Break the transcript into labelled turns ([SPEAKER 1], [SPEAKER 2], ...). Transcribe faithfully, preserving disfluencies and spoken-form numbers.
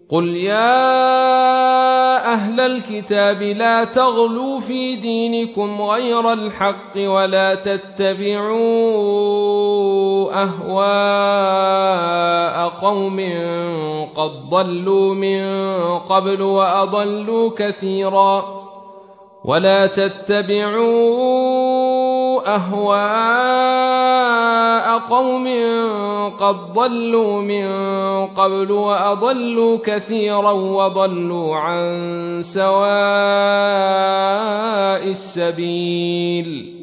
[SPEAKER 1] قل يا أهل الكتاب لا تغلوا في دينكم غير الحق ولا تتبعوا أهواء قوم قد ضلوا من قبل وأضلوا كثيرا ولا تتبعوا أهواء قوم قد ضلوا من قبل وأضلوا كثيرا وضلوا عن سواء السبيل